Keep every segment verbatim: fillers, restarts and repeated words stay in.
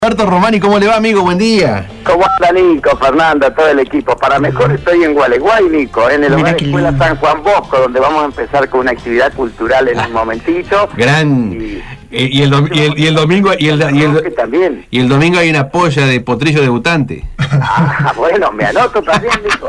Alberto Romani, ¿cómo le va, amigo? Buen día. ¿Cómo anda, Nico, Fernanda, todo el equipo? Para mejor estoy en Gualeguay, Nico, en el hogar Escuela San Juan Bosco, donde vamos a empezar con una actividad cultural en un momentito. Gran. Y, y, el, dom y, el, y el domingo y el, y el, también. y el domingo hay una polla de potrillo debutante. Ah, bueno, me anoto también, Nico.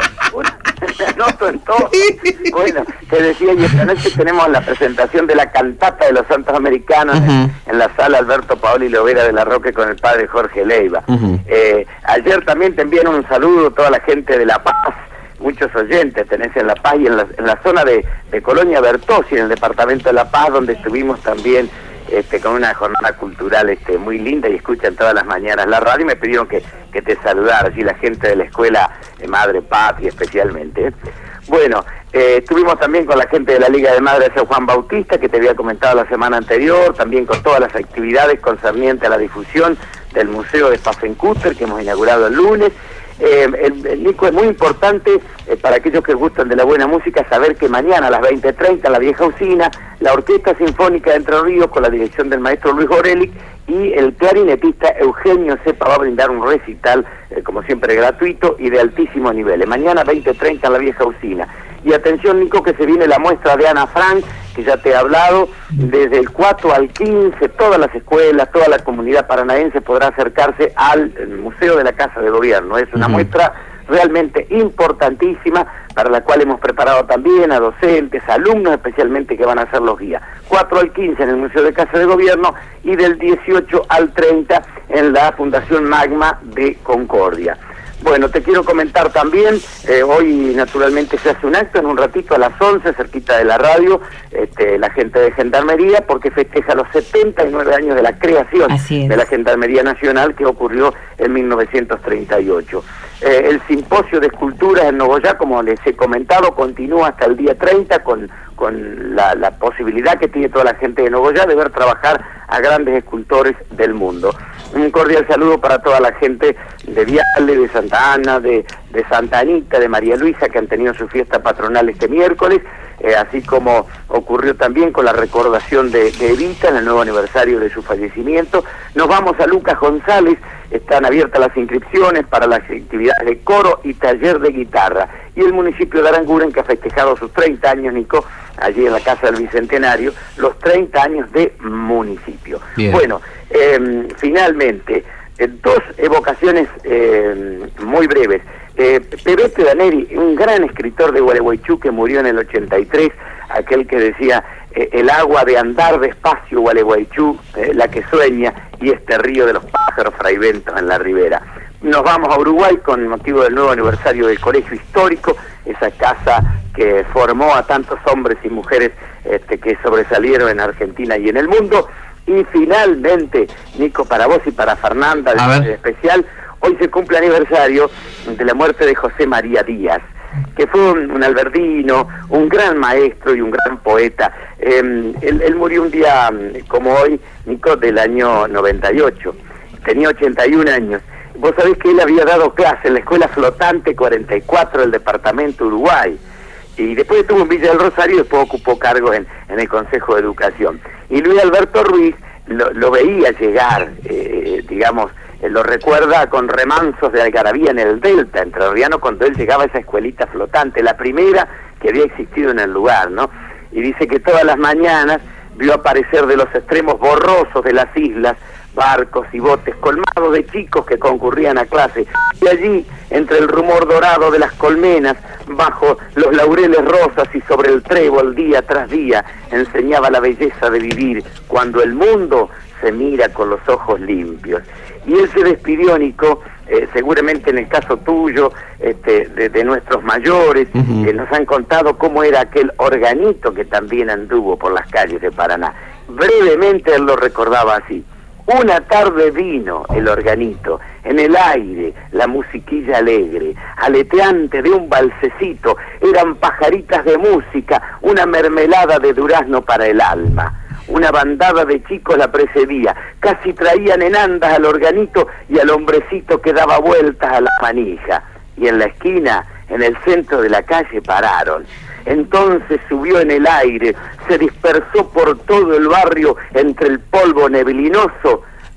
Me anoto en todo. Bueno, te decía, y esta noche tenemos la presentación de la cantata de los santos americanos uh-huh. en, en la sala Alberto Paoli Lovera de la Roque con el padre Jorge Leiva. Uh-huh. eh, ayer también te envían un saludo a toda la gente de La Paz, muchos oyentes tenés en La Paz y en la, en la zona de, de Colonia Bertossi, en el departamento de La Paz, donde estuvimos también este, con una jornada cultural este, muy linda y escuchan todas las mañanas la radio y me pidieron que, que te saludara, así la gente de la escuela eh, Madre Patria especialmente. ¿eh? Bueno, eh, estuvimos también con la gente de la Liga de Madres de San Juan Bautista, que te había comentado la semana anterior, también con todas las actividades concernientes a la difusión del Museo de Pfaffenkutter, que hemos inaugurado el lunes. Eh, el, el Nico, es muy importante eh, para aquellos que gustan de la buena música saber que mañana a las veinte treinta en la Vieja Usina, la Orquesta Sinfónica de Entre Ríos, con la dirección del maestro Luis Gorelick, y el clarinetista Eugenio Cepa va a brindar un recital, eh, como siempre, gratuito y de altísimo nivel. Mañana veinte treinta en la Vieja Usina. Y atención, Nico, que se viene la muestra de Ana Frank, que ya te he hablado, desde el cuatro al quince, todas las escuelas, toda la comunidad paranaense podrá acercarse al Museo de la Casa de Gobierno. Es una uh-huh. muestra realmente importantísima, para la cual hemos preparado también a docentes, alumnos especialmente, que van a ser los guías. cuatro al quince en el Museo de Casa de Gobierno y del dieciocho al treinta en la Fundación Magma de Concordia. Bueno, te quiero comentar también, eh, hoy naturalmente se hace un acto en un ratito a las once, cerquita de la radio, este, la gente de Gendarmería, porque festeja los setenta y nueve años de la creación de la Gendarmería Nacional, que ocurrió en mil novecientos treinta y ocho. Eh, el simposio de esculturas en Nogoyá, como les he comentado, continúa hasta el día treinta con, con la, la posibilidad que tiene toda la gente de Nogoyá de ver trabajar a grandes escultores del mundo. Un cordial saludo para toda la gente de Viale, de Santa Ana, de, de Santa Anita, de María Luisa, que han tenido su fiesta patronal este miércoles, eh, así como ocurrió también con la recordación de, de Evita en el nuevo aniversario de su fallecimiento. Nos vamos a Lucas González, están abiertas las inscripciones para las actividades de coro y taller de guitarra. Y el municipio de Aranguren, que ha festejado sus treinta años, Nico, allí en la Casa del Bicentenario, los treinta años de municipio. Bien. Bueno, eh, finalmente, eh, dos evocaciones eh, muy breves. Eh, Pebete Daneri, un gran escritor de Gualeguaychú que murió en el ochenta y tres, aquel que decía, eh, el agua de andar despacio Gualeguaychú, eh, la que sueña, y este río de los pájaros fraiventos en la ribera. Nos vamos a Uruguay con motivo del nuevo aniversario del Colegio Histórico, esa casa que formó a tantos hombres y mujeres este, que sobresalieron en Argentina y en el mundo. Y finalmente, Nico, para vos y para Fernanda, de especial, hoy se cumple aniversario de la muerte de José María Díaz, que fue un, un albertino, un gran maestro y un gran poeta. Eh, él, él murió un día como hoy, Nico, del año noventa y ocho. Tenía ochenta y un años. Vos sabés que él había dado clase en la Escuela Flotante cuarenta y cuatro del departamento Uruguay. Y después estuvo en Villa del Rosario y después ocupó cargos en, en el Consejo de Educación. Y Luis Alberto Ruiz lo, lo veía llegar, eh, digamos, eh, lo recuerda con remansos de algarabía en el Delta entrerriano cuando él llegaba a esa escuelita flotante, la primera que había existido en el lugar, ¿no? Y dice que todas las mañanas vio aparecer de los extremos borrosos de las islas barcos y botes colmados de chicos que concurrían a clase, y allí, entre el rumor dorado de las colmenas, bajo los laureles rosas y sobre el trébol día tras día, enseñaba la belleza de vivir cuando el mundo se mira con los ojos limpios. Y él se despidió, Nico, eh, seguramente en el caso tuyo, este, de, de nuestros mayores, uh-huh. que nos han contado cómo era aquel organito que también anduvo por las calles de Paraná. Brevemente él lo recordaba así: una tarde vino el organito, en el aire la musiquilla alegre, aleteante de un balsecito, eran pajaritas de música, una mermelada de durazno para el alma. Una bandada de chicos la precedía, casi traían en andas al organito y al hombrecito que daba vueltas a la manija. Y en la esquina, en el centro de la calle, pararon. Entonces subió en el aire, se dispersó por todo el barrio entre el polvo neblinoso,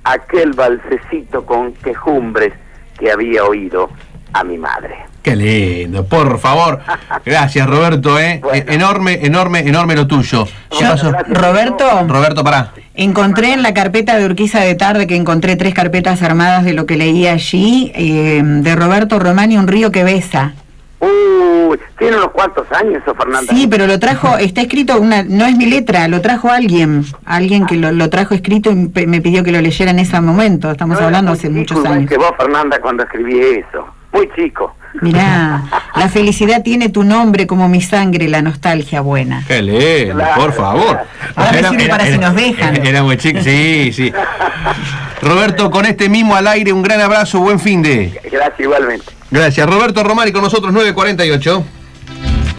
aquel balsecito con quejumbres que había oído a mi madre. Qué lindo, por favor. Gracias, Roberto, ¿eh? Bueno. Enorme, enorme, enorme lo tuyo. ¿Qué pasó? Roberto. Roberto, pará. Encontré en la carpeta de Urquiza de Tarde, que encontré tres carpetas armadas de lo que leí allí, eh, de Roberto Romani, Un río que besa. Uy, tiene unos cuantos años eso, Fernanda. Sí, pero lo trajo, está escrito, una, no es mi letra, lo trajo alguien, alguien que lo, lo trajo escrito y me pidió que lo leyera en ese momento. Estamos no, hablando hace muchos años. Que vos, Fernanda, cuando escribí eso, muy chico. Mirá, la felicidad tiene tu nombre como mi sangre, la nostalgia buena. Qué lindo, claro, por favor. Ahora me sirve para era, si nos dejan. Era, era muy chico, sí, sí. Roberto, con este mismo al aire, un gran abrazo, buen fin de. Gracias, igualmente. Gracias. Roberto Romani con nosotros, nueve cuarenta y ocho.